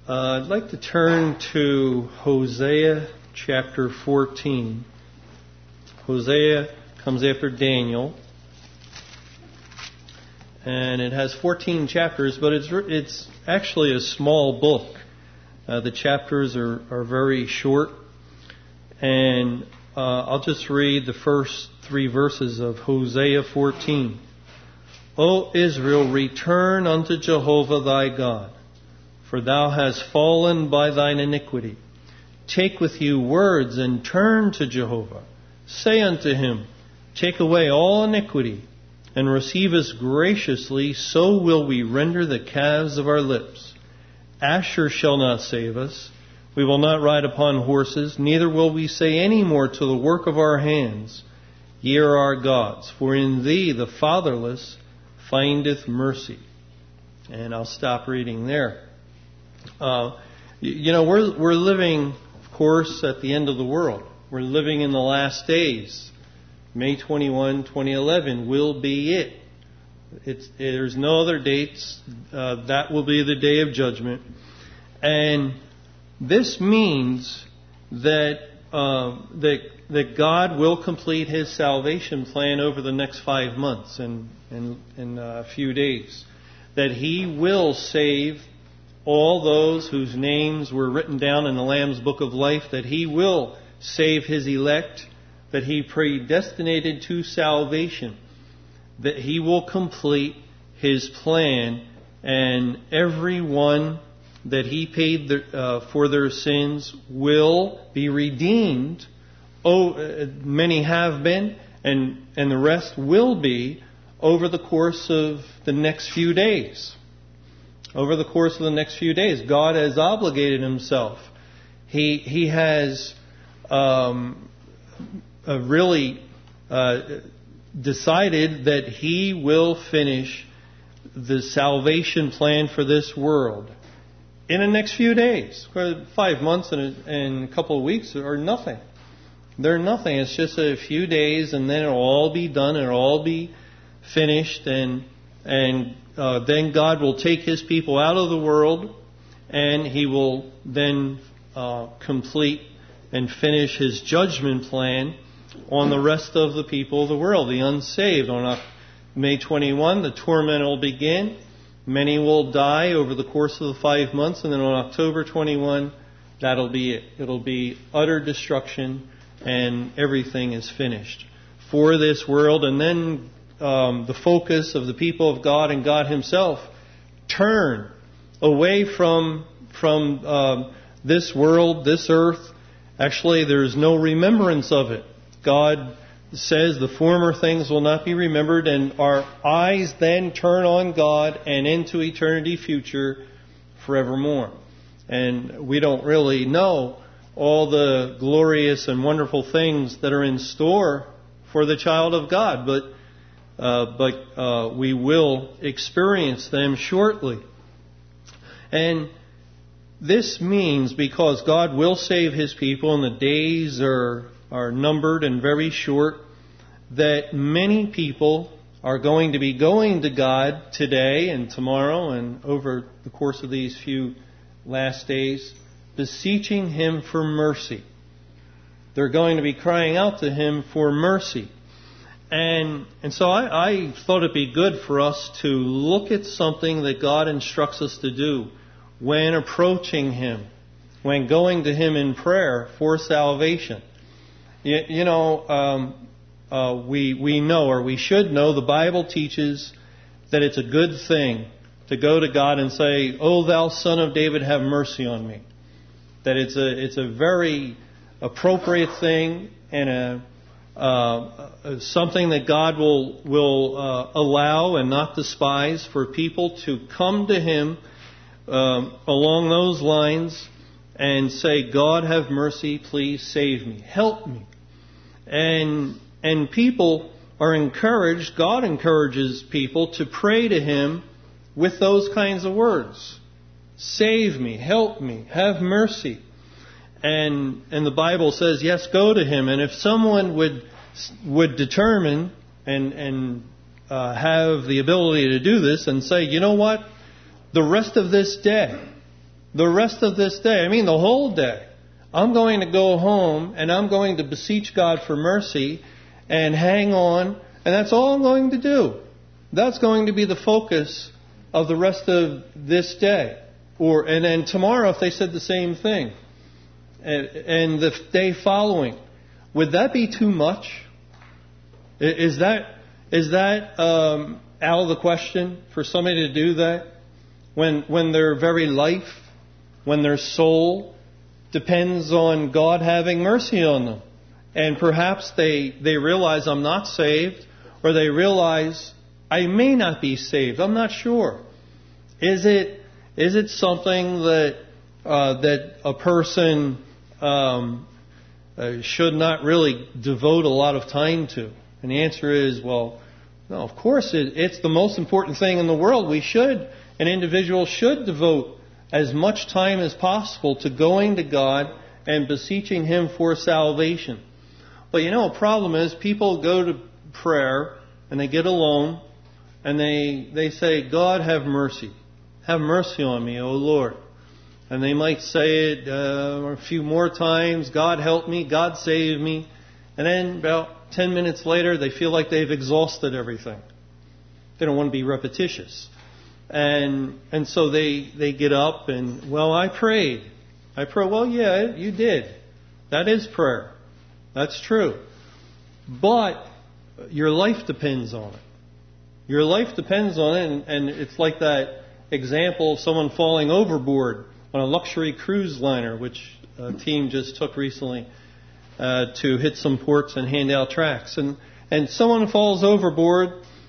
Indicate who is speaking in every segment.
Speaker 1: I'd like to turn to Hosea chapter 14. Hosea comes after Daniel, and it has 14 chapters, but it's actually a small book. The chapters are very short, and I'll just read the first 3 verses of Hosea 14. O Israel, return unto Jehovah thy God, for thou hast fallen by thine iniquity. Take with you words and turn to Jehovah. Say unto him, take away all iniquity, and receive us graciously, so will we render the calves of our lips. Asher shall not save us. We will not ride upon horses, neither will we say any more to the work of our hands, Ye are our gods, for in thee the fatherless findeth mercy. And I'll stop reading there. We're living, of course, at the end of the world. We're living in the last days. May 21, 2011 will be it. There's no other dates. That will be the day of judgment. And this means that God will complete His salvation plan over the next 5 months and a few days. That He will save all those whose names were written down in the Lamb's Book of Life, that He will save His elect, that He predestinated to salvation, that He will complete His plan, and everyone that He paid for their sins will be redeemed. Many have been, and the rest will be over the course of the next few days. Over the course of the next few days, God has obligated Himself. He has really decided that He will finish the salvation plan for this world in the next few days. 5 months and a couple of weeks are nothing. They're nothing. It's just a few days, and then it'll all be done. It'll all be finished, and then God will take His people out of the world, and He will then complete and finish His judgment plan on the rest of the people of the world, the unsaved. On May 21, the torment will begin. Many will die over the course of the 5 months, and then on October 21, that'll be it. It'll be utter destruction, and everything is finished for this world. And then the focus of the people of God and God Himself turn away from this world, this earth. Actually, there is no remembrance of it. God says the former things will not be remembered, and our eyes then turn on God and into eternity future forevermore. And we don't really know all the glorious and wonderful things that are in store for the child of God, but we will experience them shortly. And this means, because God will save His people and the days are numbered and very short, that many people are going to be going to God today and tomorrow and over the course of these few last days, beseeching Him for mercy. They're going to be crying out to Him for mercy. And so I thought it'd be good for us to look at something that God instructs us to do when approaching Him, when going to Him in prayer for salvation. We know, or we should know, the Bible teaches that it's a good thing to go to God and say, "O thou Son of David, have mercy on me." That it's a very appropriate thing, and something that God will allow and not despise, for people to come to Him along those lines and say, "God, have mercy, please save me, help me." And people are encouraged, God encourages people to pray to Him with those kinds of words. Save me, help me, have mercy. And the Bible says, yes, go to Him. And if someone would determine and have the ability to do this and say, you know what? The rest of this day, the rest of this day, I mean the whole day, I'm going to go home and I'm going to beseech God for mercy and hang on, and that's all I'm going to do. That's going to be the focus of the rest of this day. And then tomorrow, if they said the same thing, and the day following, would that be too much? Is that out of the question for somebody to do that when their very life, when their soul depends on God having mercy on them? And perhaps they realize I'm not saved, or they realize I may not be saved. I'm not sure. Is it something that a person should not really devote a lot of time to? And the answer is, well, no, of course it's the most important thing in the world. An individual should devote as much time as possible to going to God and beseeching Him for salvation. But a problem is people go to prayer and they get alone and they say, God, have mercy. Have mercy on me, O Lord. And they might say it a few more times, God help me, God save me. And then about 10 minutes later, they feel like they've exhausted everything. They don't want to be repetitious. And so they get up and, well, I prayed. Well, yeah, you did. That is prayer. That's true. But your life depends on it. Your life depends on it, and it's like that example of someone falling overboard on a luxury cruise liner, which a team just took recently to hit some ports and hand out tracts. And someone falls overboard,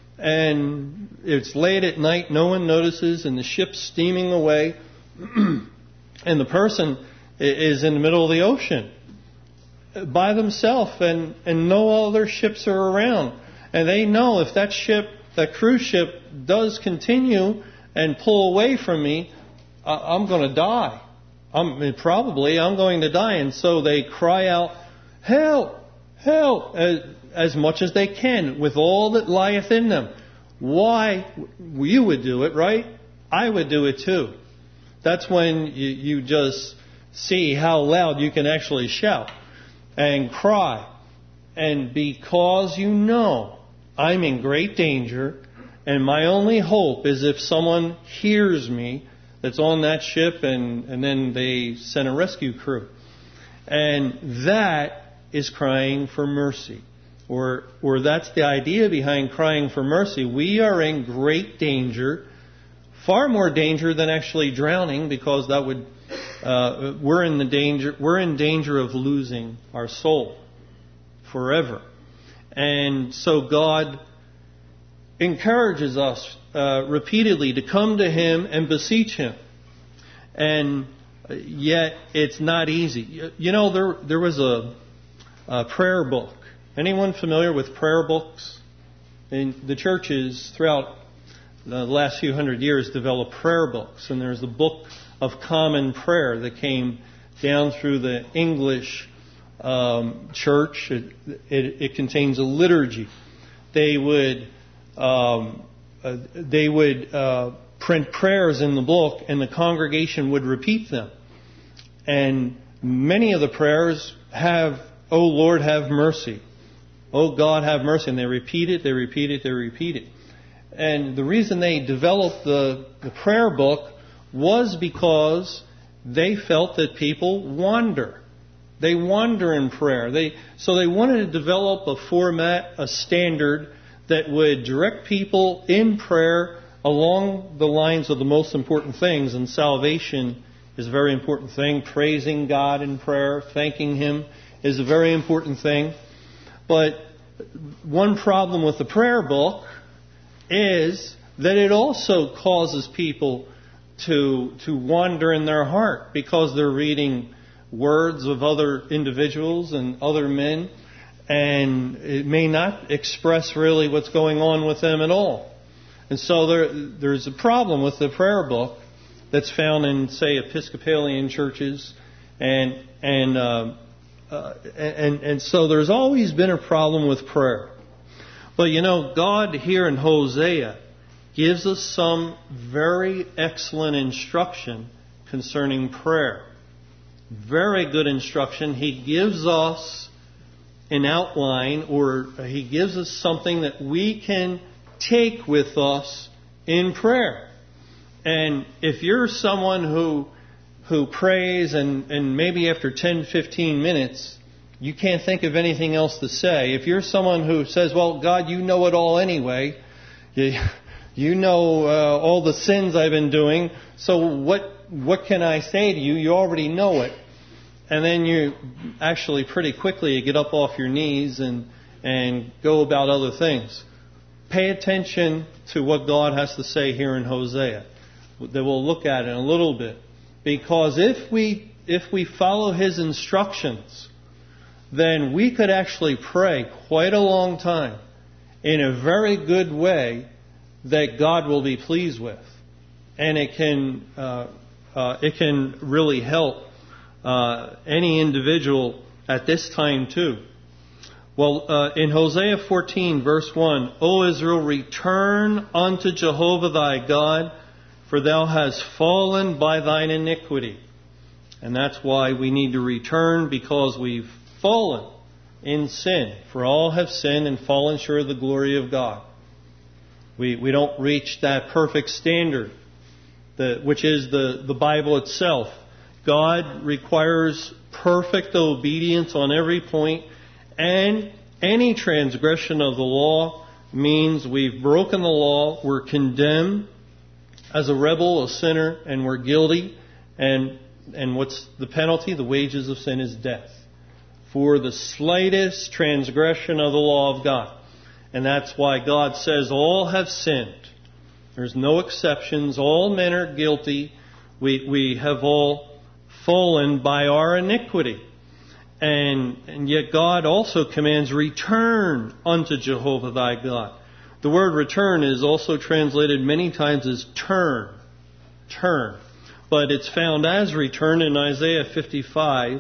Speaker 1: and it's late at night, no one notices, and the ship's steaming away, and the person is in the middle of the ocean by themselves, and no other ships are around. And they know if that cruise ship does continue and pull away from me, I'm going to die. I'm going to die. And so they cry out, help, help, as much as they can, with all that lieth in them. Why? You would do it, right? I would do it too. That's when you just see how loud you can actually shout and cry. And because you know I'm in great danger, and my only hope is if someone hears me that's on that ship, and then they send a rescue crew. And that is crying for mercy. Or that's the idea behind crying for mercy. We are in great danger, far more danger than actually drowning, because that would we're in danger of losing our soul forever. And so God encourages us repeatedly to come to Him and beseech Him. And yet it's not easy. There was a prayer book. Anyone familiar with prayer books? And the churches throughout the last few hundred years developed prayer books. And there's the Book of Common Prayer that came down through the English church. It contains a liturgy. They would print prayers in the book, and the congregation would repeat them. And many of the prayers have, "O Lord, have mercy. O God, have mercy." And they repeat it, they repeat it, they repeat it. And the reason they developed the prayer book was because they felt that people wander. They wander in prayer. So they wanted to develop a format, a standard that would direct people in prayer along the lines of the most important things. And salvation is a very important thing. Praising God in prayer, thanking Him is a very important thing. But one problem with the prayer book is that it also causes people to wander in their heart, because they're reading words of other individuals and other men, and it may not express really what's going on with them at all. And so there's a problem with the prayer book that's found in, say, Episcopalian churches, and so there's always been a problem with prayer. But God here in Hosea gives us some very excellent instruction concerning prayer. Very good instruction. He gives us an outline, or he gives us something that we can take with us in prayer. And if you're someone who prays and maybe after 10, 15 minutes, you can't think of anything else to say. If you're someone who says, well, God, you know it all anyway. You know all the sins I've been doing. So what can I say to you? You already know it. And then you actually pretty quickly you get up off your knees and go about other things. Pay attention to what God has to say here in Hosea. That we'll look at in a little bit. Because if we follow his instructions, then we could actually pray quite a long time in a very good way that God will be pleased with. And it can really help any individual at this time too. Well, in Hosea 14, verse 1, O Israel, return unto Jehovah thy God, for thou hast fallen by thine iniquity. And that's why we need to return, because we've fallen in sin. For all have sinned and fallen short of the glory of God. We don't reach that perfect standard, which is the Bible itself. God requires perfect obedience on every point, and any transgression of the law means we've broken the law, we're condemned as a rebel, a sinner, and we're guilty. And what's the penalty? The wages of sin is death. For the slightest transgression of the law of God. And that's why God says all have sinned. There's no exceptions. All men are guilty. We have all fallen by our iniquity. And yet God also commands, return unto Jehovah thy God. The word return is also translated many times as turn. Turn. But it's found as return in Isaiah 55.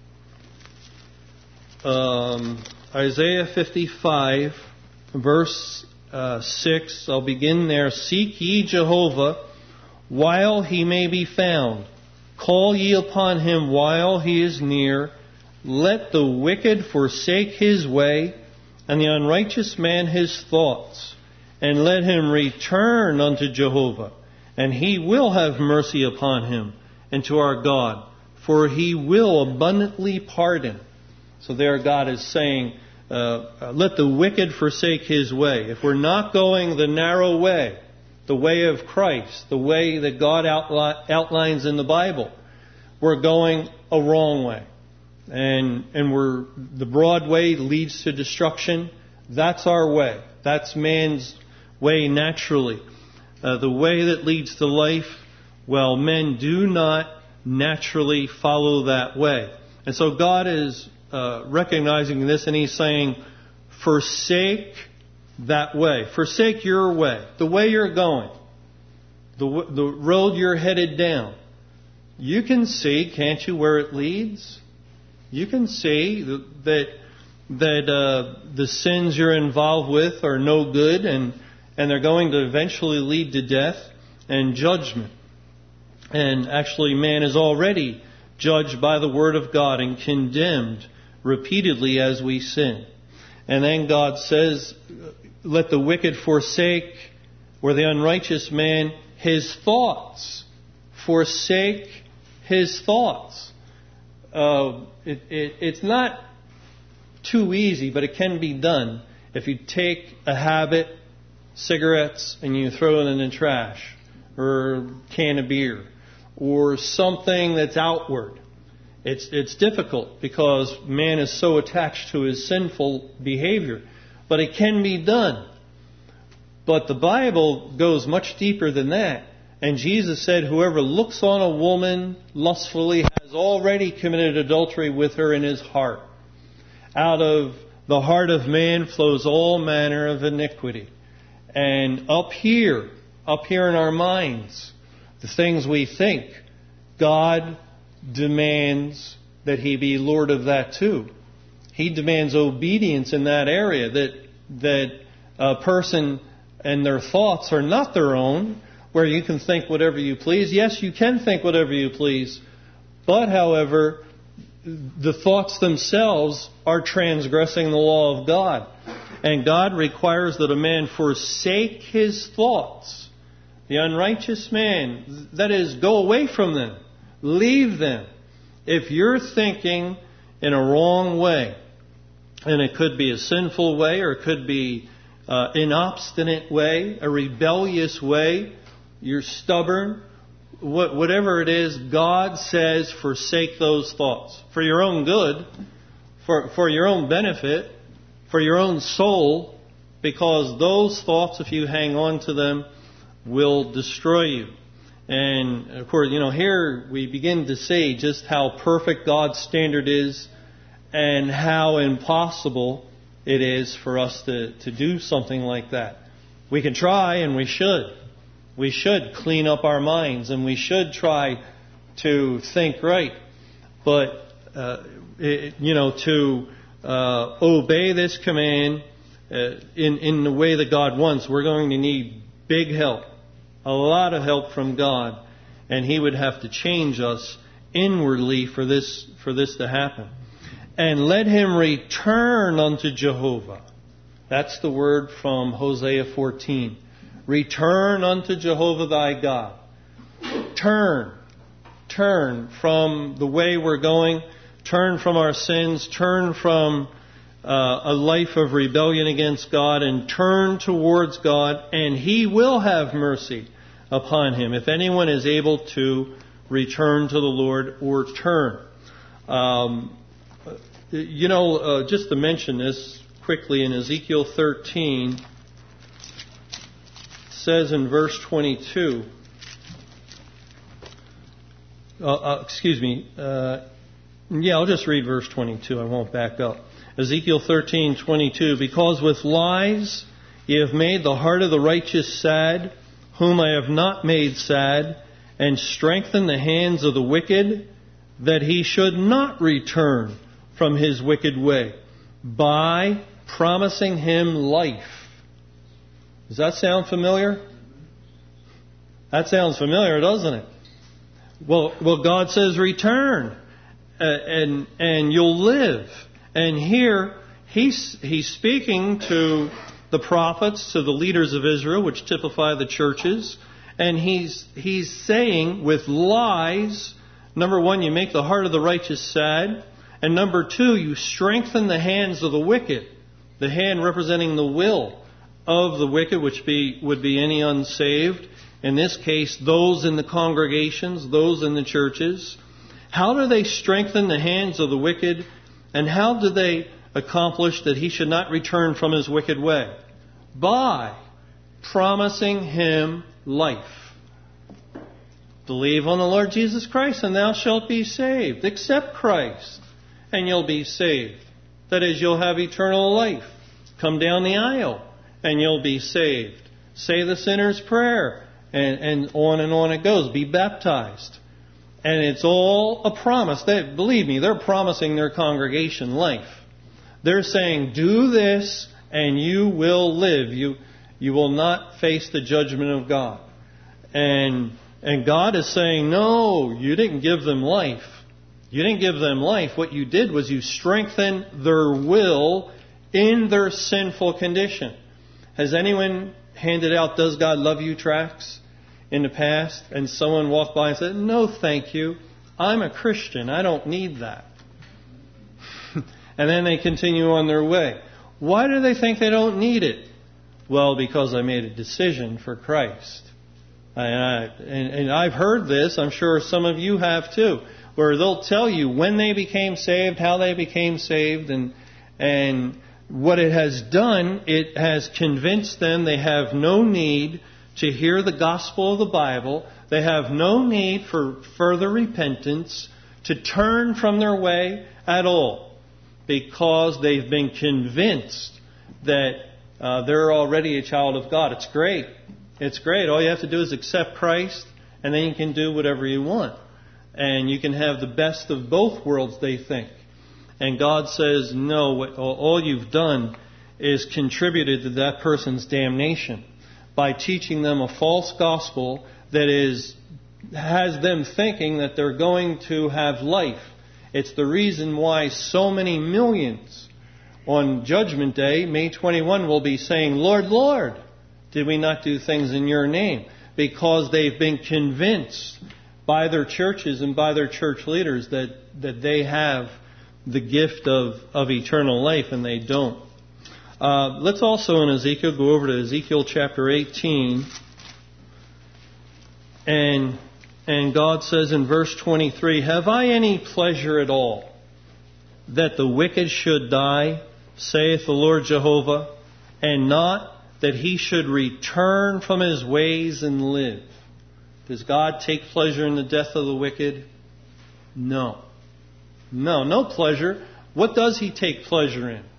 Speaker 1: Isaiah 55, verse 6. I'll begin there. Seek ye Jehovah while he may be found. Call ye upon him while he is near. Let the wicked forsake his way, and the unrighteous man his thoughts. And let him return unto Jehovah, and he will have mercy upon him, and to our God, for he will abundantly pardon. So there God is saying, let the wicked forsake his way. If we're not going the narrow way, the way of Christ, the way that God outlines in the Bible, we're going a wrong way. And the broad way leads to destruction. That's our way. That's man's way naturally. The way that leads to life, well, men do not naturally follow that way. And so God is recognizing this, and he's saying, forsake that way. Forsake your way. The way you're going. The road you're headed down. You can see, can't you, where it leads? You can see that the sins you're involved with are no good, and they're going to eventually lead to death and judgment. And actually, man is already judged by the Word of God and condemned repeatedly as we sin. And then God says, let the wicked forsake, or the unrighteous man, his thoughts. Forsake his thoughts. It's not too easy, but it can be done. If you take a habit, cigarettes, and you throw it in the trash, or a can of beer, or something that's outward, it's difficult because man is so attached to his sinful behavior. But it can be done. But the Bible goes much deeper than that. And Jesus said, whoever looks on a woman lustfully has already committed adultery with her in his heart. Out of the heart of man flows all manner of iniquity. And up here in our minds, the things we think, God demands that he be Lord of that too. He demands obedience in that area, that a person and their thoughts are not their own, where you can think whatever you please. Yes, you can think whatever you please. But, however, the thoughts themselves are transgressing the law of God. And God requires that a man forsake his thoughts. The unrighteous man, that is, go away from them. Leave them. If you're thinking in a wrong way, and it could be a sinful way, or it could be an obstinate way, a rebellious way, you're stubborn, whatever it is, God says forsake those thoughts. For your own good, for your own benefit, for your own soul, because those thoughts, if you hang on to them, will destroy you. And of course, here we begin to see just how perfect God's standard is and how impossible it is for us to do something like that. We can try, and we should. We should clean up our minds, and we should try to think right. But, to obey this command in the way that God wants, we're going to need big help. A lot of help from God, and He would have to change us inwardly for this to happen. And let him return unto Jehovah. That's the word from Hosea 14. Return unto Jehovah thy God. Turn from the way we're going. Turn from our sins. Turn from a life of rebellion against God, and turn towards God, and He will have mercy upon him, if anyone is able to return to the Lord or turn. Just to mention this quickly, in Ezekiel 13, it says in verse 22, I'll just read verse 22. I won't back up. Ezekiel 13:22, because with lies ye have made the heart of the righteous sad, whom I have not made sad, and strengthened the hands of the wicked, that he should not return from his wicked way, by promising him life. Does that sound familiar? That sounds familiar, doesn't it? Well, God says return, and you'll live. And here, He's speaking to the prophets, to the leaders of Israel, which typify the churches. And He's saying, with lies, number one, you make the heart of the righteous sad. And number two, you strengthen the hands of the wicked. The hand representing the will of the wicked, which would be any unsaved. In this case, those in the congregations, those in the churches. How do they strengthen the hands of the wicked? And how do they accomplish that he should not return from his wicked way? By promising him life. Believe on the Lord Jesus Christ and thou shalt be saved. Accept Christ and you'll be saved. That is, you'll have eternal life. Come down the aisle and you'll be saved. Say the sinner's prayer, and on it goes. Be baptized. And it's all a promise. Believe me, they're promising their congregation life. They're saying, do this and you will live. You will not face the judgment of God. And God is saying, no, you didn't give them life. You didn't give them life. What you did was you strengthened their will in their sinful condition. Has anyone handed out "Does God Love You" tracts in the past, and someone walked by and said, no, thank you. I'm a Christian. I don't need that. And then they continue on their way. Why do they think they don't need it? Well, because I made a decision for Christ. And I've heard this, I'm sure some of you have too, where they'll tell you when they became saved, how they became saved, and what it has done. It has convinced them they have no need to hear the gospel of the Bible. They have no need for further repentance, to turn from their way at all, because they've been convinced that they're already a child of God. It's great. It's great. All you have to do is accept Christ, and then you can do whatever you want. And you can have the best of both worlds, they think. And God says, no, all you've done is contributed to that person's damnation by teaching them a false gospel that has them thinking that they're going to have life. It's the reason why so many millions on Judgment Day, May 21, will be saying, Lord, Lord, did we not do things in your name? Because they've been convinced by their churches and by their church leaders that they have the gift of eternal life, and they don't. Let's also in Ezekiel go over to Ezekiel chapter 18. And God says in verse 23, have I any pleasure at all that the wicked should die, saith the Lord Jehovah, and not that he should return from his ways and live? Does God take pleasure in the death of the wicked? No. No pleasure. What does he take pleasure in?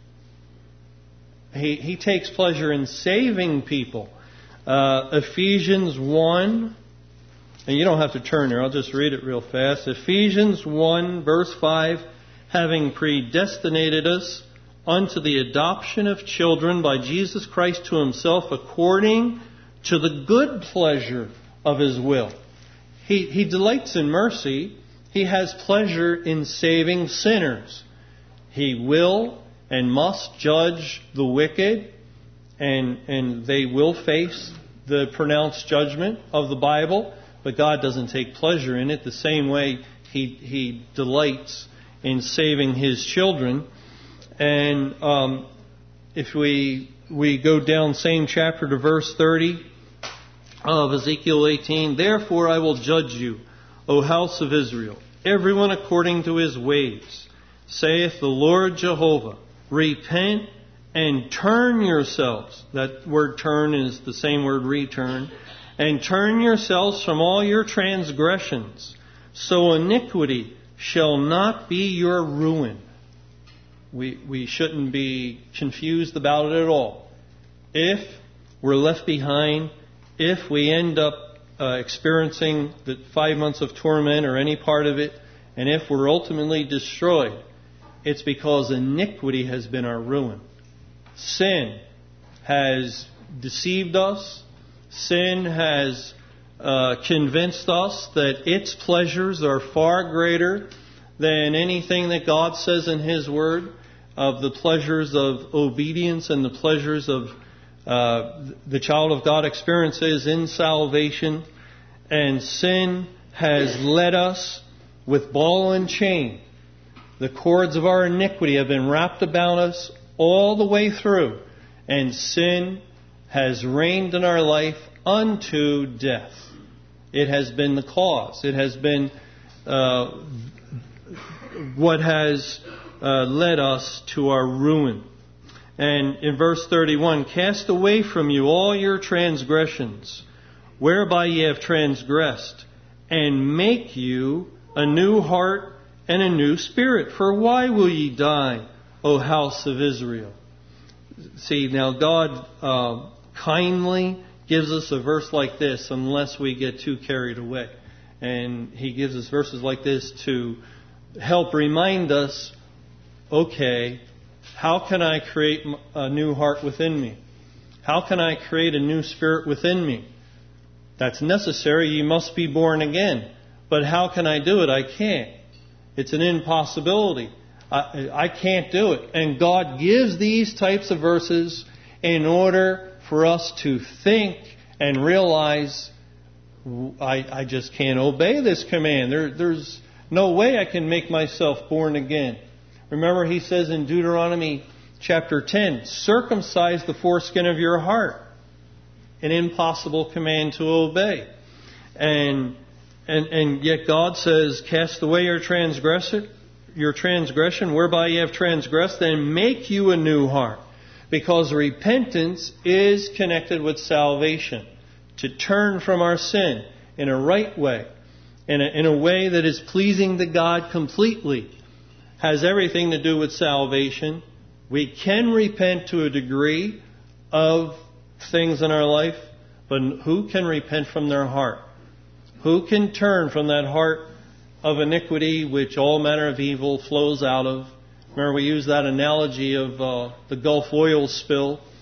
Speaker 1: He takes pleasure in saving people. Ephesians 1, and you don't have to turn there, I'll just read it real fast. Ephesians 1, verse 5, having predestinated us unto the adoption of children by Jesus Christ to himself according to the good pleasure of his will. He delights in mercy. He has pleasure in saving sinners. He will and must judge the wicked, and they will face the pronounced judgment of the Bible, but God doesn't take pleasure in it the same way He delights in saving His children. And if we go down same chapter to verse 30 of Ezekiel 18, therefore I will judge you, O house of Israel, everyone according to his ways, saith the Lord Jehovah. Repent and turn yourselves. That word turn is the same word return. And turn yourselves from all your transgressions, so iniquity shall not be your ruin. We shouldn't be confused about it at all. If we're left behind, if we end up experiencing the 5 months of torment or any part of it, and if we're ultimately destroyed, it's because iniquity has been our ruin. Sin has deceived us. Sin has convinced us that its pleasures are far greater than anything that God says in His Word, of the pleasures of obedience and the pleasures of the child of God experiences in salvation. And sin has led us with ball and chain. The cords of our iniquity have been wrapped about us all the way through, and sin has reigned in our life unto death. It has been the cause. It has been what has led us to our ruin. And in verse 31, cast away from you all your transgressions, whereby ye have transgressed, and make you a new heart and a new spirit. For why will ye die, O house of Israel? See, now God kindly gives us a verse like this unless we get too carried away. And He gives us verses like this to help remind us, okay, how can I create a new heart within me? How can I create a new spirit within me? That's necessary. You must be born again. But how can I do it? I can't. It's an impossibility. I can't do it. And God gives these types of verses in order for us to think and realize, I just can't obey this command. There's no way I can make myself born again. Remember, He says in Deuteronomy chapter 10, circumcise the foreskin of your heart. An impossible command to obey. And yet God says, cast away your transgression, whereby you have transgressed, and make you a new heart. Because repentance is connected with salvation. To turn from our sin in a right way, in a way that is pleasing to God completely, has everything to do with salvation. We can repent to a degree of things in our life, but who can repent from their heart? Who can turn from that heart of iniquity which all manner of evil flows out of? Remember, we use that analogy of the Gulf oil spill.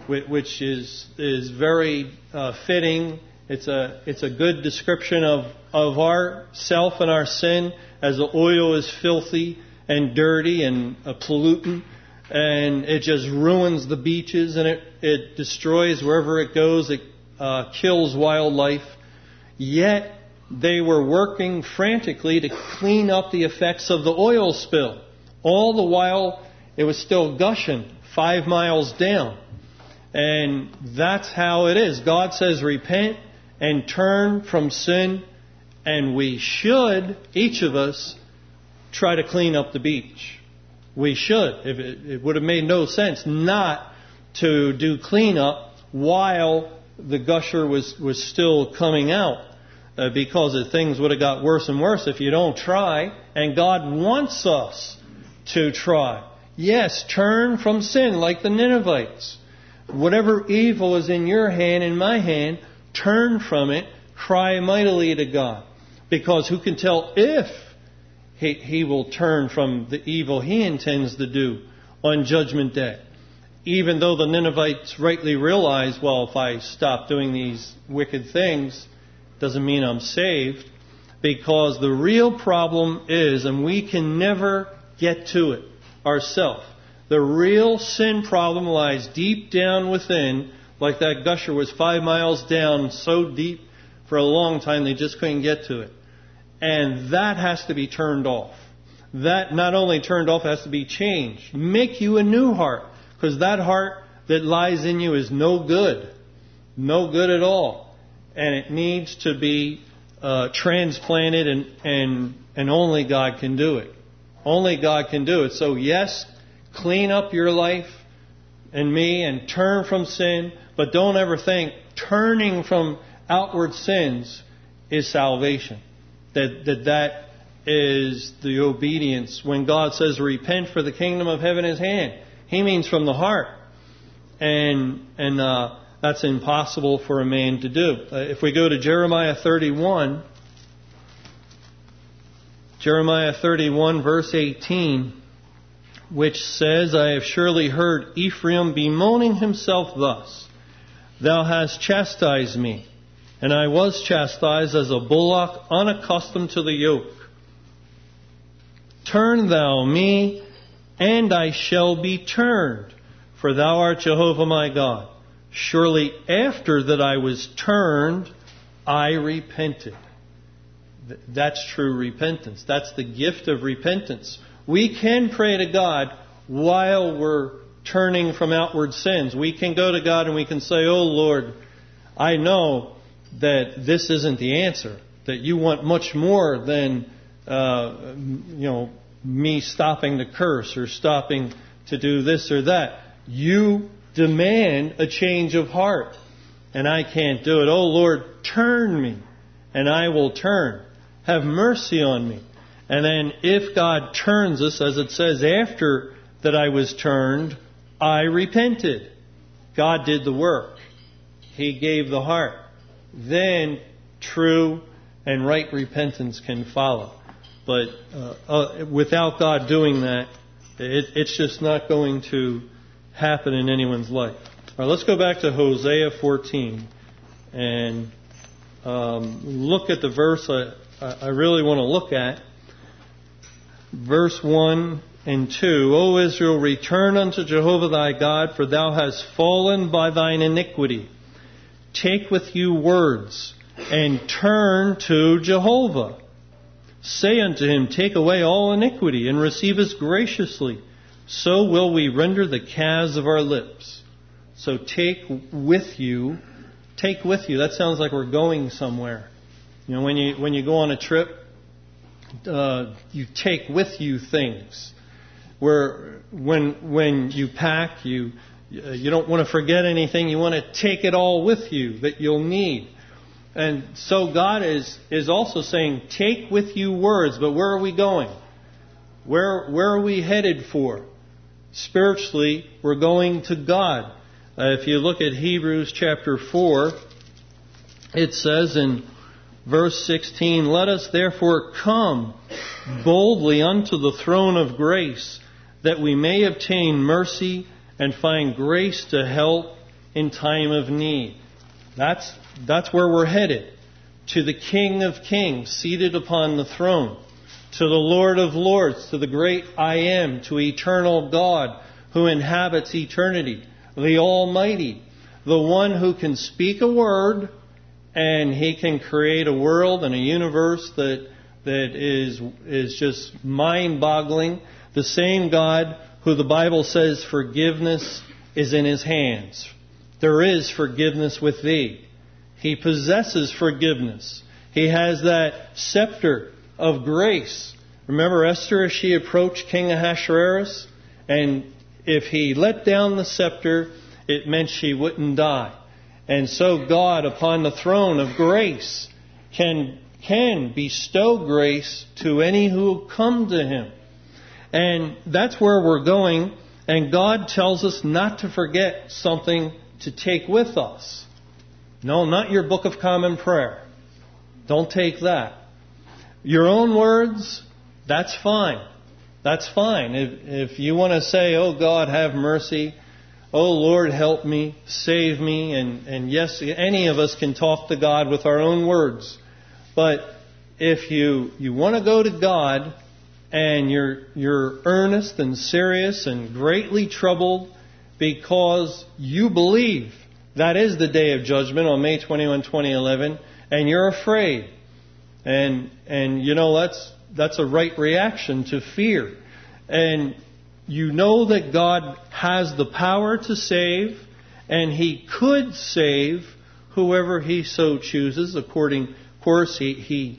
Speaker 1: which is very fitting. It's a good description of our self and our sin, as the oil is filthy and dirty and a pollutant, and it just ruins the beaches, and it destroys wherever it goes. It kills wildlife. Yet they were working frantically to clean up the effects of the oil spill. All the while it was still gushing 5 miles down. And that's how it is. God says repent and turn from sin, and we should, each of us, try to clean up the beach. We should. It would have made no sense not to do cleanup while the gusher was still coming out, because things would have got worse and worse if you don't try. And God wants us to try. Yes, turn from sin like the Ninevites. Whatever evil is in your hand, in my hand, turn from it, cry mightily to God. Because who can tell if He will turn from the evil He intends to do on Judgment Day. Even though the Ninevites rightly realize, well, if I stop doing these wicked things, doesn't mean I'm saved. Because the real problem is, and we can never get to it ourselves, the real sin problem lies deep down within, like that gusher was 5 miles down, so deep for a long time they just couldn't get to it. And that has to be turned off. That not only turned off, has to be changed. Make you a new heart. Because that heart that lies in you is no good. No good at all. And it needs to be transplanted, and only God can do it. Only God can do it. So yes, clean up your life and me and turn from sin. But don't ever think turning from outward sins is salvation. That is the obedience. When God says repent, for the kingdom of heaven is hand, He means from the heart. And that's impossible for a man to do. If we go to Jeremiah 31 verse 18, which says, I have surely heard Ephraim bemoaning himself thus, Thou hast chastised me, and I was chastised as a bullock unaccustomed to the yoke. Turn thou me, and I shall be turned, for thou art Jehovah my God. Surely after that I was turned, I repented. That's true repentance. That's the gift of repentance. We can pray to God while we're turning from outward sins. We can go to God and we can say, Oh Lord, I know that this isn't the answer, that you want much more than me stopping to curse or stopping to do this or that. You demand a change of heart, and I can't do it. Oh Lord, turn me, and I will turn. Have mercy on me. And then if God turns us, as it says, after that I was turned, I repented. God did the work. He gave the heart. Then true and right repentance can follow. But without God doing that, it's just not going to happen in anyone's life. All right, let's go back to Hosea 14 and look at the verse I really want to look at. Verse 1 and 2. O Israel, return unto Jehovah thy God, for thou hast fallen by thine iniquity. Take with you words, and turn to Jehovah. Say unto him, Take away all iniquity, and receive us graciously. So will we render the calves of our lips. So take with you. That sounds like we're going somewhere. You know, when you go on a trip, you take with you things. When you pack, you don't want to forget anything. You want to take it all with you that you'll need. And so God is also saying, take with you words. But where are we going? Where are we headed for? Spiritually, we're going to God. If you look at Hebrews chapter 4, it says in verse 16, Let us therefore come boldly unto the throne of grace, that we may obtain mercy and find grace to help in time of need. That's where we're headed. To the King of Kings seated upon the throne. To the Lord of Lords, to the great I Am, to eternal God who inhabits eternity. The Almighty, the one who can speak a word and He can create a world and a universe that is just mind-boggling. The same God who the Bible says forgiveness is in His hands. There is forgiveness with thee. He possesses forgiveness. He has that scepter of grace. Remember Esther as she approached King Ahasuerus? And if he let down the scepter, it meant she wouldn't die. And so God, upon the throne of grace, can bestow grace to any who come to Him. And that's where we're going. And God tells us not to forget something to take with us. No, not your Book of Common Prayer. Don't take that. Your own words, that's fine. That's fine. If you want to say, oh God, have mercy. Oh Lord, help me, save me. And yes, any of us can talk to God with our own words. But if you want to go to God and you're earnest and serious and greatly troubled because you believe that is the day of judgment on May 21, 2011, and you're afraid. And you know, that's a right reaction to fear. And you know that God has the power to save, and He could save whoever He so chooses. According, of course, He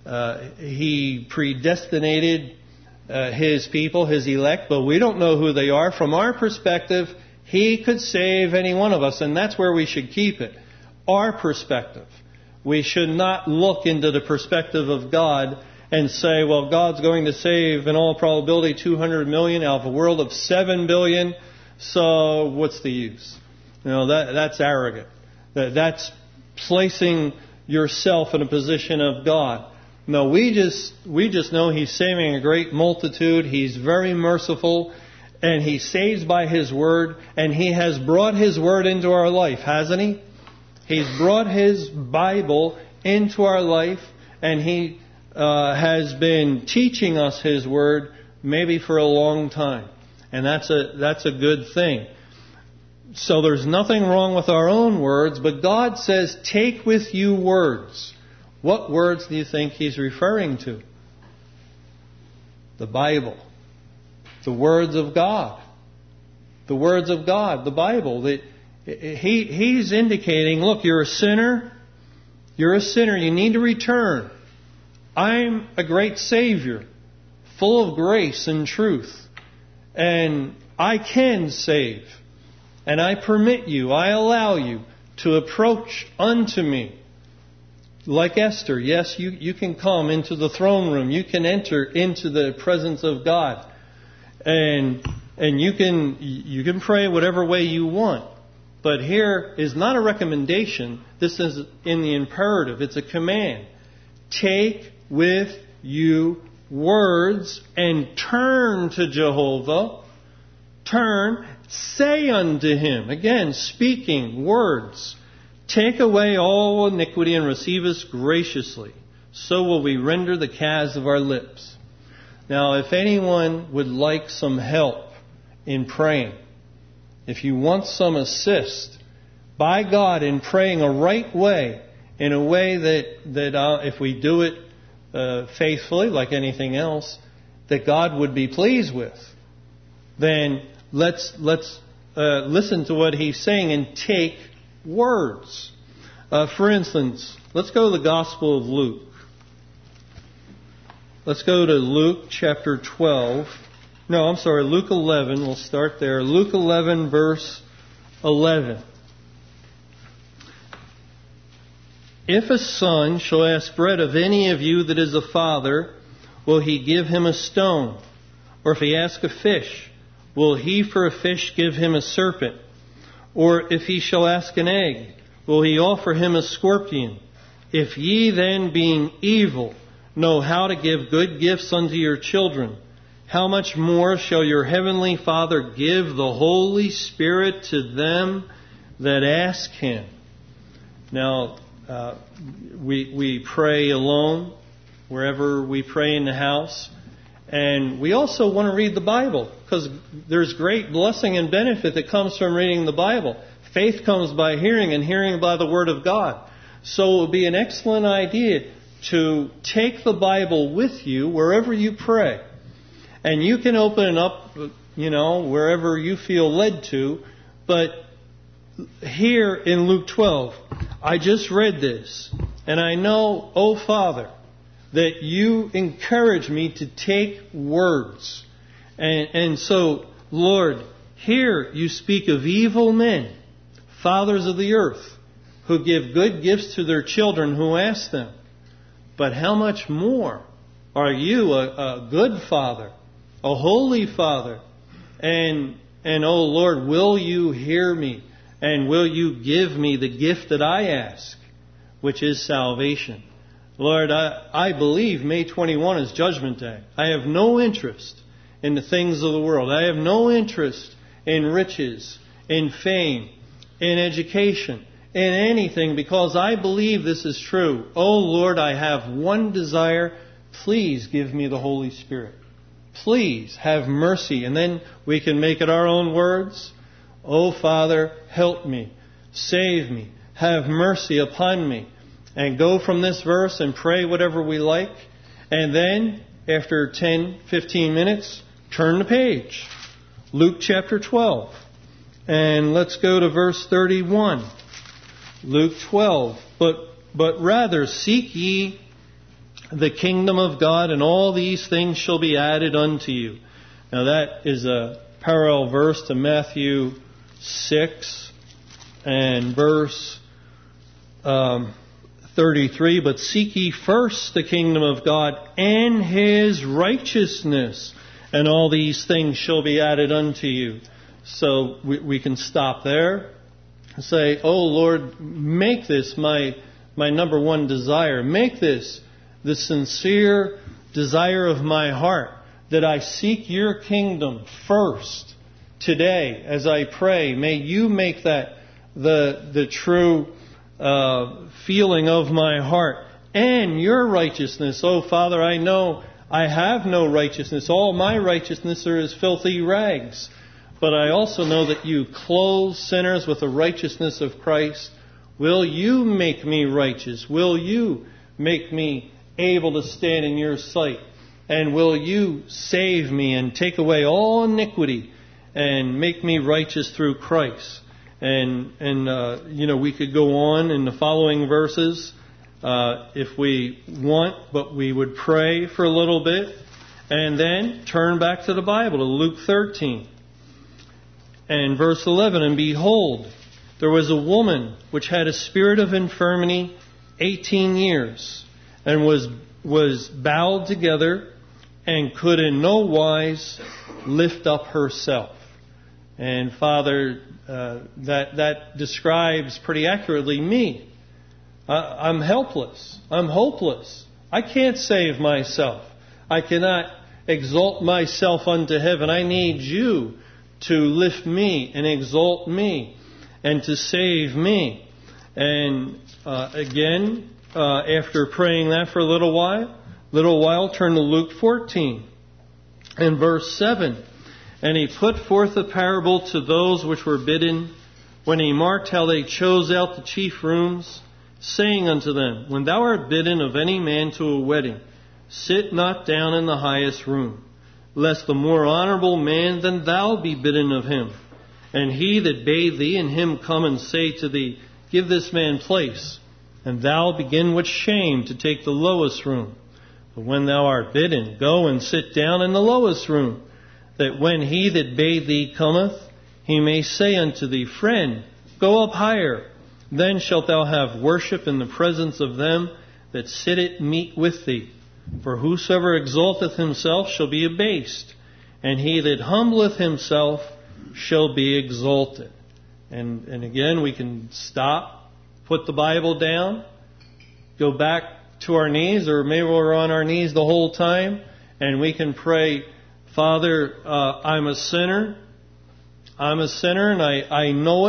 Speaker 1: predestinated His people, His elect, but we don't know who they are. From our perspective, He could save any one of us, and that's where we should keep it. Our perspective. We should not look into the perspective of God and say, well, God's going to save, in all probability, 200 million out of a world of 7 billion, so what's the use? You know, that's arrogant. That's placing yourself in a position of God. No, we just know He's saving a great multitude. He's very merciful, and He saves by His Word, and He has brought His Word into our life, hasn't He? He's brought His Bible into our life, and He has been teaching us His Word maybe for a long time. And that's a good thing. So there's nothing wrong with our own words, but God says, take with you words. What words do you think He's referring to? The Bible. The words of God. The words of God, the Bible. He's indicating, look, you're a sinner. You're a sinner. You need to return. I'm a great Savior, full of grace and truth. And I can save. And I permit you, I allow you to approach unto me. Like Esther, yes, you can come into the throne room. You can enter into the presence of God. And you can pray whatever way you want. But here is not a recommendation. This is in the imperative. It's a command. Take with you words and turn to Jehovah. Turn, say unto Him. Again, speaking words. Take away all iniquity and receive us graciously. So will we render the calves of our lips. Now, if anyone would like some help in praying, if you want some assist by God in praying a right way, in a way that if we do it faithfully, like anything else, that God would be pleased with, then let's listen to what He's saying and take words. For instance, let's go to the Gospel of Luke. Let's go to Luke chapter 12. No, I'm sorry, Luke 11. We'll start there. Luke 11, verse 11. If a son shall ask bread of any of you that is a father, will he give him a stone? Or if he ask a fish, will he for a fish give him a serpent? Or if he shall ask an egg, will he offer him a scorpion? If ye then, being evil, know how to give good gifts unto your children, how much more shall your heavenly Father give the Holy Spirit to them that ask Him. Now, we pray alone, wherever we pray in the house. And we also want to read the Bible, because there's great blessing and benefit that comes from reading the Bible. Faith comes by hearing, and hearing by the Word of God. So it would be an excellent idea to take the Bible with you wherever you pray. And you can open it up, wherever you feel led to. But here in Luke 12, I just read this, and I know, oh Father, that you encourage me to take words. And so, Lord, here you speak of evil men, fathers of the earth, who give good gifts to their children who ask them. But how much more are you a good Father, a holy Father? And oh Lord, will you hear me? And will you give me the gift that I ask, which is salvation? Lord, I believe May 21 is Judgment Day. I have no interest in the things of the world. I have no interest in riches, in fame, in education, in anything, because I believe this is true. Oh Lord, I have one desire. Please give me the Holy Spirit. Please have mercy. And then we can make it our own words. Oh Father, help me. Save me. Have mercy upon me. And go from this verse and pray whatever we like. And then, after 10, 15 minutes, turn the page. Luke chapter 12. And let's go to verse 31. Luke 12. But rather seek ye the kingdom of God, and all these things shall be added unto you. Now that is a parallel verse to Matthew 6 and verse 33, but seek ye first the kingdom of God and His righteousness, and all these things shall be added unto you. So we can stop there and say, oh Lord, make this my number one desire. Make this the sincere desire of my heart, that I seek your kingdom first today as I pray. May you make that the true feeling of my heart, and your righteousness. Oh Father, I know I have no righteousness. All my righteousness are as filthy rags. But I also know that you clothe sinners with the righteousness of Christ. Will you make me righteous? Will you make me able to stand in your sight? And will you save me and take away all iniquity and make me righteous through Christ? And we could go on in the following verses if we want, but we would pray for a little bit and then turn back to the Bible, to Luke 13 and verse 11. And behold, there was a woman which had a spirit of infirmity 18 years, and was bowed together, and could in no wise lift up herself. And Father, that describes pretty accurately me. I'm helpless. I'm hopeless. I can't save myself. I cannot exalt myself unto heaven. I need you to lift me and exalt me and to save me. And again, after praying that for a little while, turn to Luke 14 and verse 7. And he put forth a parable to those which were bidden, when he marked how they chose out the chief rooms, saying unto them, when thou art bidden of any man to a wedding, sit not down in the highest room, lest the more honorable man than thou be bidden of him. And he that bade thee and him come and say to thee, give this man place, and thou begin with shame to take the lowest room. But when thou art bidden, go and sit down in the lowest room, that when he that bade thee cometh, he may say unto thee, friend, go up higher. Then shalt thou have worship in the presence of them that sit at meat with thee. For whosoever exalteth himself shall be abased, and he that humbleth himself shall be exalted. And again, we can stop, put the Bible down, go back to our knees, or maybe we're on our knees the whole time, and we can pray, Father, I'm a sinner. I'm a sinner, and I know it.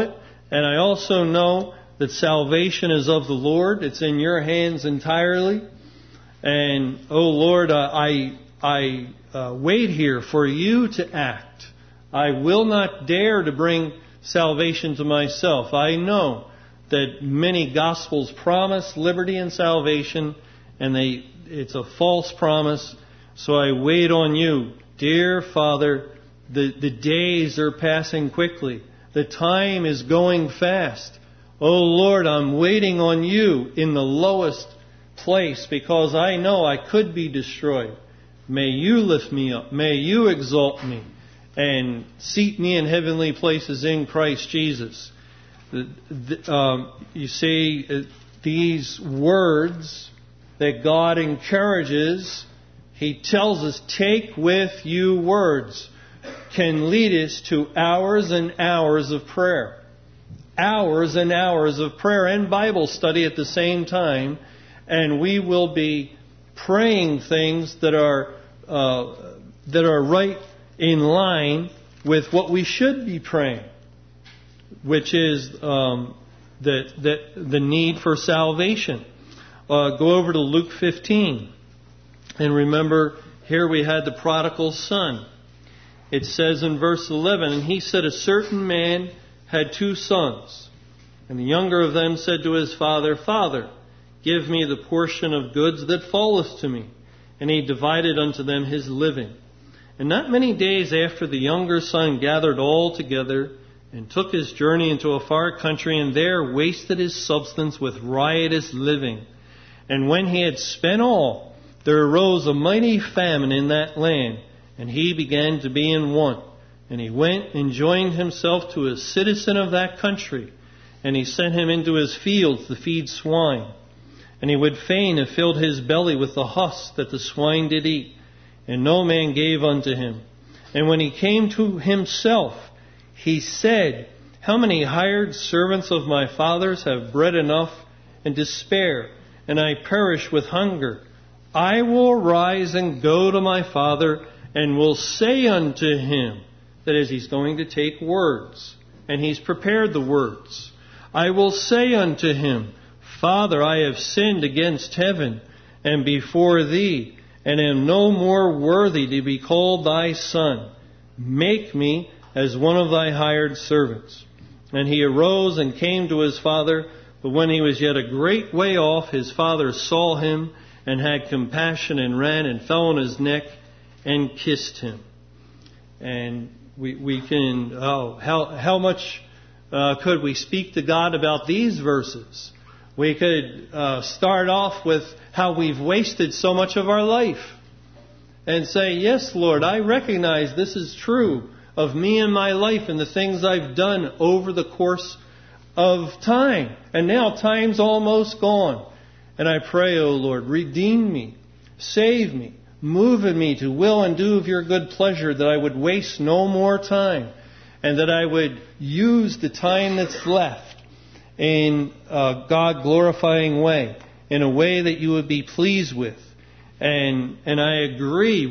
Speaker 1: And I also know that salvation is of the Lord. It's in your hands entirely. And, oh Lord, I wait here for you to act. I will not dare to bring salvation to myself. I know that many gospels promise liberty and salvation, and it's a false promise. So I wait on you. Dear Father, the days are passing quickly. The time is going fast. Oh Lord, I'm waiting on you in the lowest place because I know I could be destroyed. May you lift me up. May you exalt me and seat me in heavenly places in Christ Jesus. You see, these words that God encourages, He tells us, take with you words, can lead us to hours and hours of prayer. Hours and hours of prayer and Bible study at the same time, and we will be praying things that are right in line with what we should be praying, which is the need for salvation. Go over to Luke 15, and remember, here we had the prodigal son. It says in verse 11, and he said, a certain man had 2 sons, and the younger of them said to his father, Father, give me the portion of goods that falleth to me. And he divided unto them his living. And not many days after, the younger son gathered all together, and took his journey into a far country, and there wasted his substance with riotous living. And when he had spent all, there arose a mighty famine in that land, and he began to be in want. And he went and joined himself to a citizen of that country, and he sent him into his fields to feed swine. And he would fain have filled his belly with the husk that the swine did eat, and no man gave unto him. And when he came to himself, he said, how many hired servants of my father's have bread enough and to spare, and I perish with hunger? I will arise and go to my father, and will say unto him, that is, he's going to take words, and he's prepared the words. I will say unto him, Father, I have sinned against heaven and before thee, and am no more worthy to be called thy son. Make me as one of thy hired servants. And he arose and came to his father, but when he was yet a great way off, his father saw him, and had compassion, and ran and fell on his neck and kissed him. And we can, how much could we speak to God about these verses? We could start off with how we've wasted so much of our life and say, yes, Lord, I recognize this is true of me and my life and the things I've done over the course of time. And now time's almost gone. And I pray, O Lord, redeem me, save me, move in me to will and do of your good pleasure, that I would waste no more time, and that I would use the time that's left in a God-glorifying way, in a way that you would be pleased with. And I agree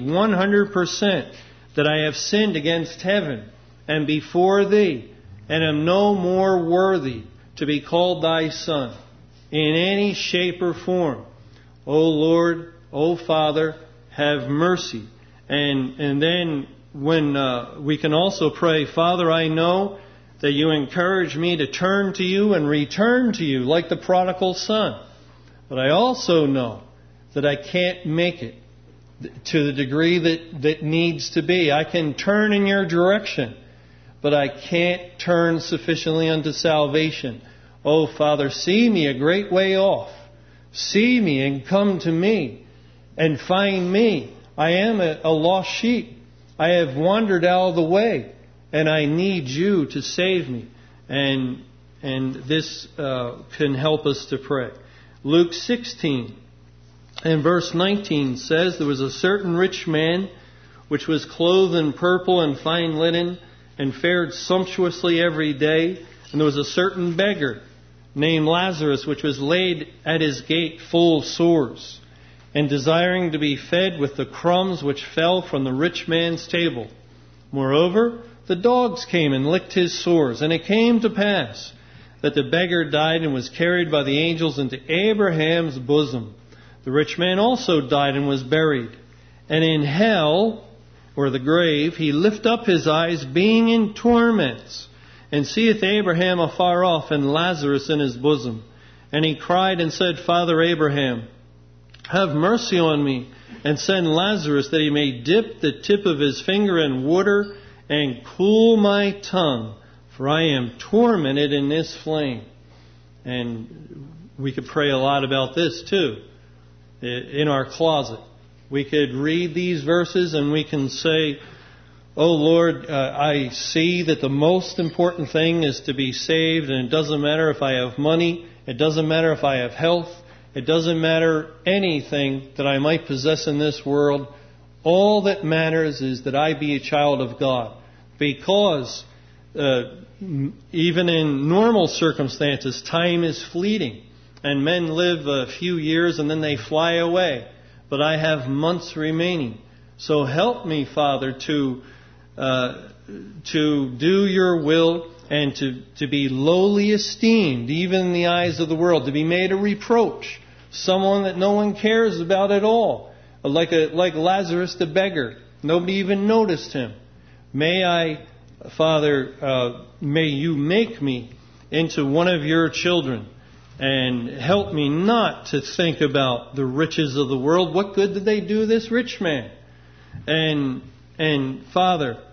Speaker 1: 100% that I have sinned against heaven and before thee, and am no more worthy to be called thy son in any shape or form. O Lord, O Father, have mercy. And then when we can also pray, Father, I know that you encourage me to turn to you and return to you like the prodigal son. But I also know that I can't make it to the degree that needs to be. I can turn in your direction, but I can't turn sufficiently unto salvation. Oh, Father, see me a great way off. See me and come to me and find me. I am a lost sheep. I have wandered out of the way, and I need you to save me. And this can help us to pray. Luke 16 and verse 19 says, there was a certain rich man which was clothed in purple and fine linen, and fared sumptuously every day. And there was a certain beggar named Lazarus, which was laid at his gate full of sores, and desiring to be fed with the crumbs which fell from the rich man's table. Moreover, the dogs came and licked his sores. And it came to pass, that the beggar died and was carried by the angels into Abraham's bosom. The rich man also died and was buried. And in hell, or the grave, he lift up his eyes, being in torments, and seeth Abraham afar off, and Lazarus in his bosom. And he cried and said, Father Abraham, have mercy on me, and send Lazarus, that he may dip the tip of his finger in water, and cool my tongue, for I am tormented in this flame. And we could pray a lot about this too, in our closet. We could read these verses and we can say, oh Lord, I see that the most important thing is to be saved, and it doesn't matter if I have money, it doesn't matter if I have health, it doesn't matter anything that I might possess in this world. All that matters is that I be a child of God. Because even in normal circumstances, time is fleeting. And men live a few years and then they fly away. But I have months remaining. So help me, Father, to do your will and to be lowly esteemed, even in the eyes of the world, to be made a reproach, someone that no one cares about at all, like Lazarus the beggar. Nobody even noticed him. May I, Father, may you make me into one of your children, and help me not to think about the riches of the world. What good did they do this rich man? And Father,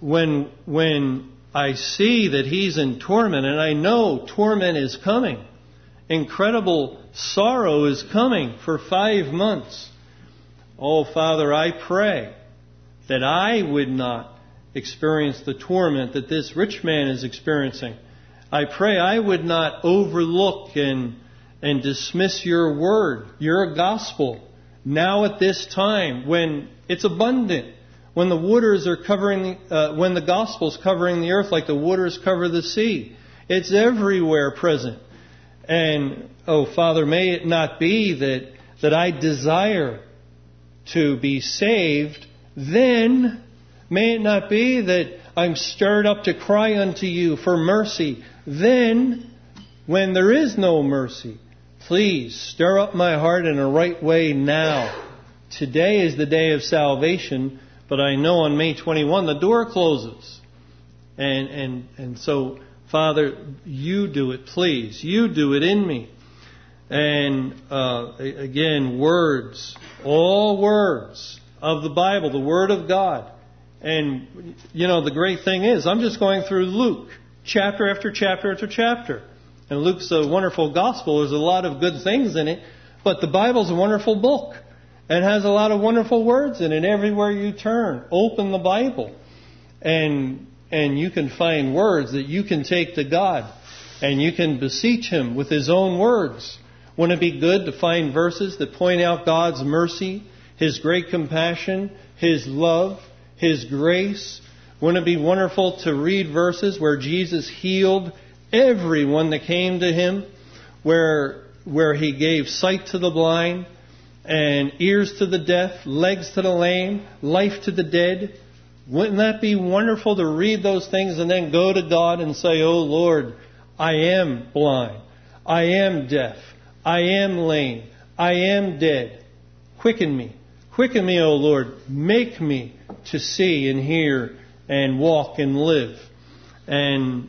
Speaker 1: when I see that he's in torment, and I know torment is coming, incredible sorrow is coming for 5 months. Oh, Father, I pray that I would not experience the torment that this rich man is experiencing. I pray I would not overlook and dismiss your word, your gospel, now at this time when it's abundant, when the waters are covering, when the gospel's covering the earth like the waters cover the sea. It's everywhere present. And, oh, Father, may it not be that I desire to be saved, then may it not be that I'm stirred up to cry unto you for mercy. Then, when there is no mercy, please stir up my heart in a right way now. Today is the day of salvation, but I know on May 21 the door closes. And so, Father, you do it, please. You do it in me. And again, words, all words of the Bible, the Word of God. And, you know, the great thing is, I'm just going through Luke, chapter after chapter after chapter. And Luke's a wonderful gospel. There's a lot of good things in it. But the Bible's a wonderful book. And has a lot of wonderful words in it. Everywhere you turn, open the Bible. And you can find words that you can take to God. And you can beseech Him with His own words. Wouldn't it be good to find verses that point out God's mercy, His great compassion, His love, His grace? Wouldn't it be wonderful to read verses where Jesus healed everyone that came to Him, where He gave sight to the blind, and ears to the deaf, legs to the lame, life to the dead? Wouldn't that be wonderful to read those things and then go to God and say, oh Lord, I am blind, I am deaf, I am lame, I am dead. Quicken me, O Lord, make me to see and hear and walk and live. And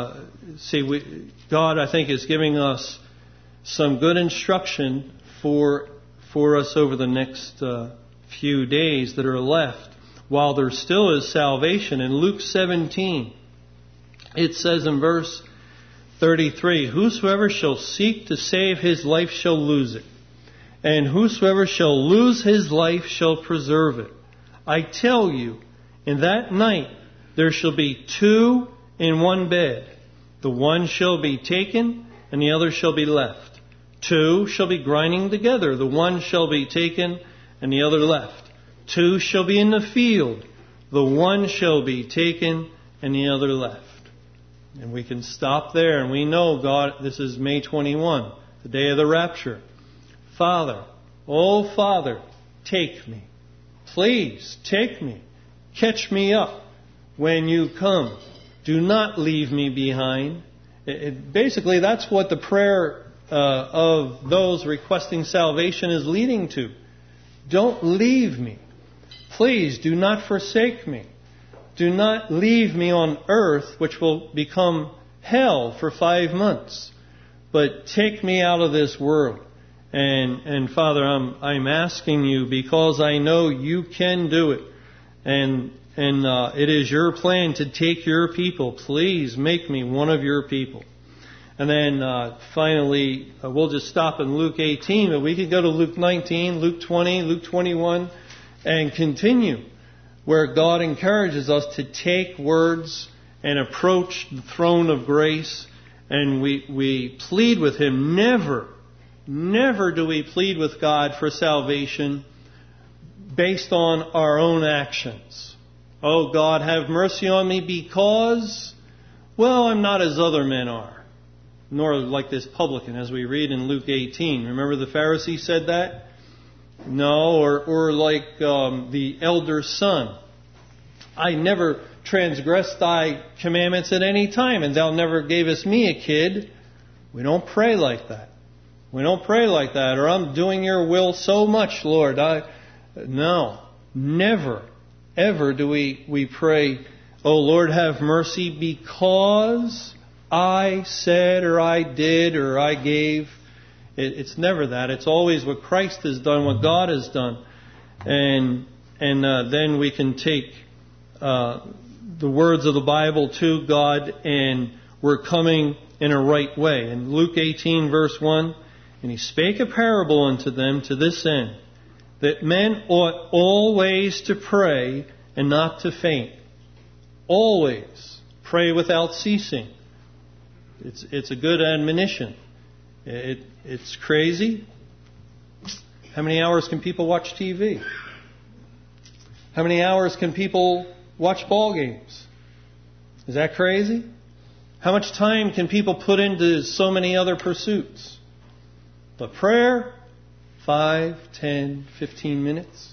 Speaker 1: God, I think, is giving us some good instruction for us over the next few days that are left, while there still is salvation. In Luke 17, it says in verse 33, whosoever shall seek to save his life shall lose it, and whosoever shall lose his life shall preserve it. I tell you, in that night there shall be two in one bed. The one shall be taken, and the other shall be left. Two shall be grinding together. The one shall be taken, and the other left. Two shall be in the field. The one shall be taken, and the other left. And we can stop there, and we know, God, this is May 21, the day of the rapture. Father, oh Father, take me. Please, take me. Catch me up when you come. Do not leave me behind. Basically, that's what the prayer of those requesting salvation is leading to. Don't leave me. Please do not forsake me. Do not leave me on earth, which will become hell for 5 months. But take me out of this world. And Father, I'm asking you because I know you can do it. And it is your plan to take your people. Please make me one of your people. And then finally, we'll just stop in Luke 18, but we could go to Luke 19, Luke 20, Luke 21, and continue where God encourages us to take words and approach the throne of grace, and we plead with Him. Never do we plead with God for salvation based on our own actions. Oh God, have mercy on me because, well, I'm not as other men are. Nor like this publican, as we read in Luke 18. Remember the Pharisee said that? No, or like the elder son. I never transgressed thy commandments at any time, and thou never gavest me a kid. We don't pray like that. We don't pray like that. Or I'm doing your will so much, Lord. No, never, ever do we pray, oh Lord, have mercy because I said or I did or I gave. It's never that. It's always what Christ has done, what God has done. And then we can take the words of the Bible to God, and we're coming in a right way. In Luke 18 verse 1, and He spake a parable unto them to this end, that men ought always to pray and not to faint. Always pray without ceasing. It's a good admonition. It's crazy. How many hours can people watch TV? How many hours can people watch ball games? Is that crazy? How much time can people put into so many other pursuits? But prayer, 5, 10, 15 minutes.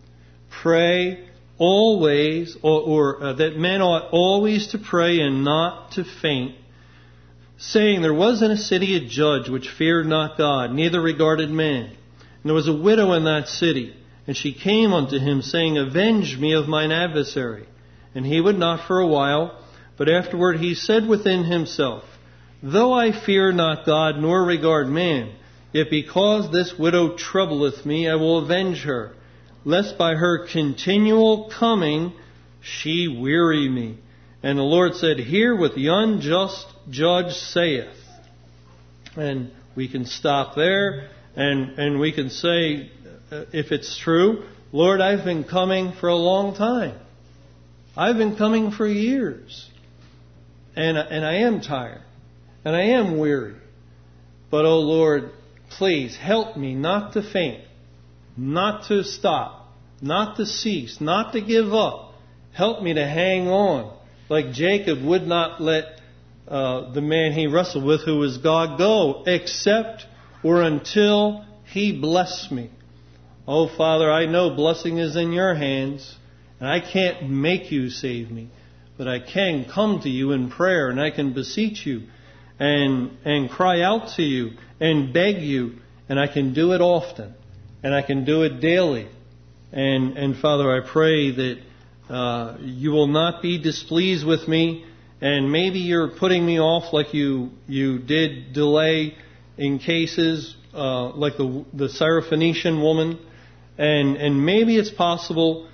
Speaker 1: Pray always, or that men ought always to pray and not to faint, saying, there was in a city a judge which feared not God, neither regarded man. And there was a widow in that city, and she came unto him, saying, avenge me of mine adversary. And he would not for a while, but afterward he said within himself, though I fear not God, nor regard man, yet because this widow troubleth me, I will avenge her, lest by her continual coming she weary me. And the Lord said, hear what the unjust judge saith. And we can stop there, and we can say, if it's true, Lord, I've been coming for a long time. I've been coming for years. And I am tired. And I am weary. But, oh Lord, please help me not to faint, not to stop, not to cease, not to give up. Help me to hang on. Like Jacob would not let the man he wrestled with, who was God, go, except or until He bless me. Oh, Father, I know blessing is in your hands, and I can't make you save me, but I can come to you in prayer, and I can beseech you and cry out to you and beg you, and I can do it often, and I can do it daily. And Father, I pray that you will not be displeased with me, and maybe you're putting me off like you did delay in cases like the Syrophoenician woman, and maybe it's possible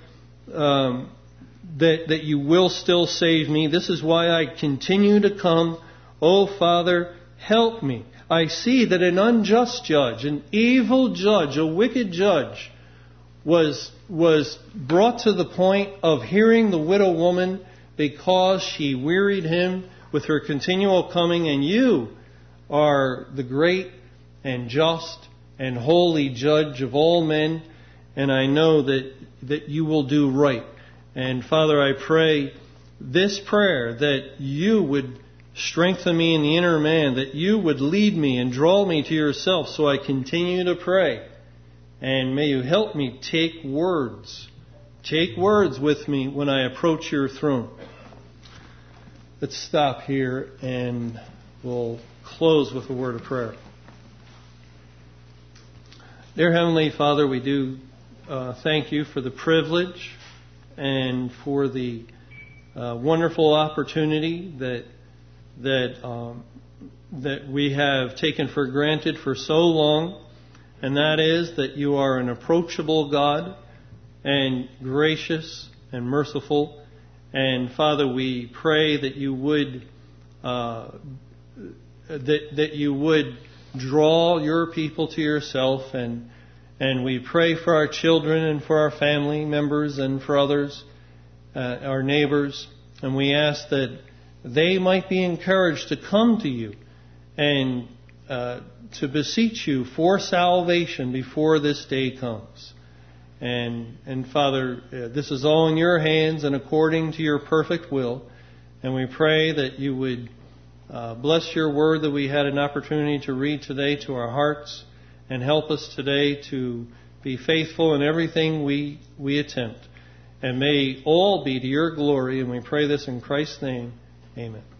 Speaker 1: that you will still save me. This is why I continue to come. Oh, Father, help me. I see that an unjust judge, an evil judge, a wicked judge was brought to the point of hearing the widow woman because she wearied him with her continual coming, and you are the great and just and holy judge of all men, and I know that you will do right. And Father, I pray this prayer, that you would strengthen me in the inner man, that you would lead me and draw me to yourself so I continue to pray. And may you help me take words. Take words with me when I approach your throne. Let's stop here and we'll close with a word of prayer. Dear Heavenly Father, we do thank you for the privilege and for the wonderful opportunity that we have taken for granted for so long, and that is that you are an approachable God and gracious and merciful. And Father, we pray that you would that you would draw your people to yourself, and we pray for our children and for our family members and for others, our neighbors, and we ask that they might be encouraged to come to you and to beseech you for salvation before this day comes. And Father, this is all in your hands and according to your perfect will. And we pray that you would bless your word that we had an opportunity to read today to our hearts, and help us today to be faithful in everything we attempt. And may all be to your glory, and we pray this in Christ's name. Amen.